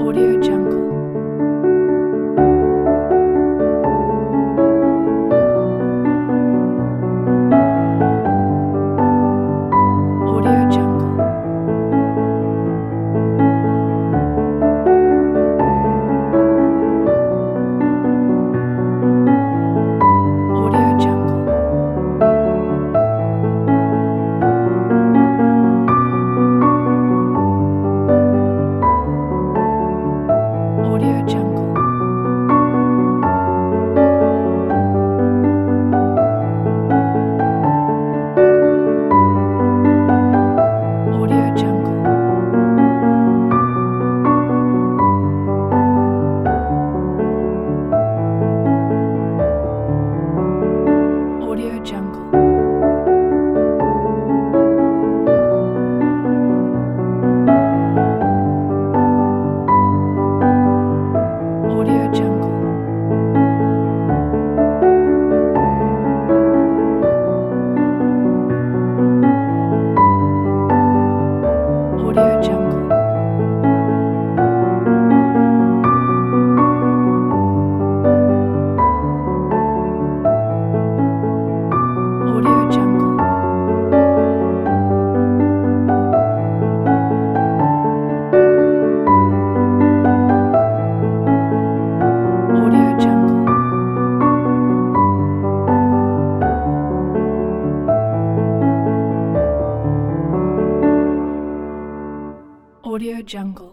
Audio Jungle. Audio Jungle. Audio Jungle. Audio Jungle. Audio Jungle. Audio Jungle. Audio Jungle. Audio Jungle. Audio Jungle. Audio Jungle. Audio Jungle.